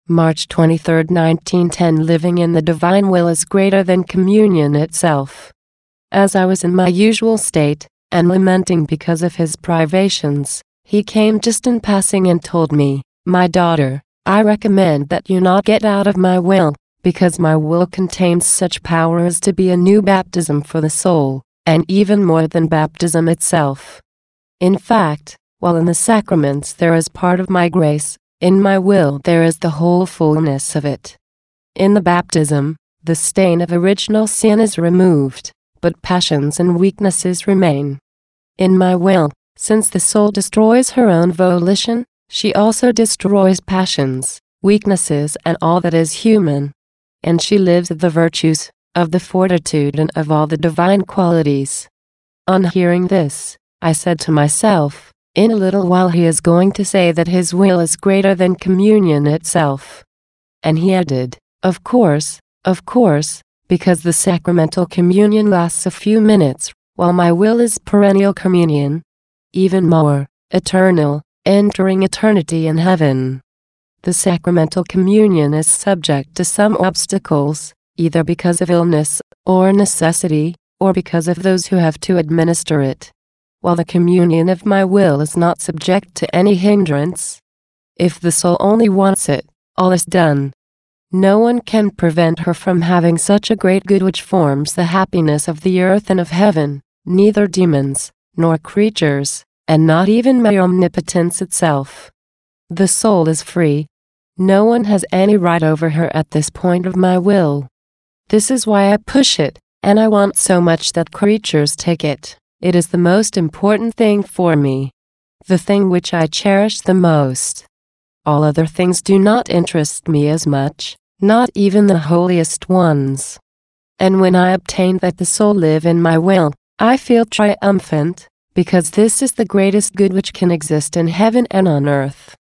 March 23, 1910. Living in the divine will is greater than communion itself. As I was in my usual state, and lamenting because of his privations, he came just in passing and told me, "My daughter, I recommend that you not get out of my will, because my will contains such power as to be a new baptism for the soul, and even more than baptism itself. In fact, while in the sacraments there is part of my grace, in my will there is the whole fullness of it. In the baptism, the stain of original sin is removed, but passions and weaknesses remain. In my will, since the soul destroys her own volition, she also destroys passions, weaknesses and all that is human. And she lives of the virtues, of the fortitude and of all the divine qualities." On hearing this, I said to myself, in a little while he is going to say that his will is greater than communion itself. And he added, of course, because the sacramental communion lasts a few minutes, while my will is perennial communion. Even more, eternal, entering eternity in heaven. The sacramental communion is subject to some obstacles, either because of illness, or necessity, or because of those who have to administer it. While the communion of my will is not subject to any hindrance. If the soul only wants it, all is done. No one can prevent her from having such a great good which forms the happiness of the earth and of heaven, neither demons, nor creatures, and not even my omnipotence itself. The soul is free. No one has any right over her at this point of my will. This is why I push it, and I want so much that creatures take it. It is the most important thing for me. The thing which I cherish the most. All other things do not interest me as much, not even the holiest ones. And when I obtain that the soul live in my will, I feel triumphant, because this is the greatest good which can exist in heaven and on earth.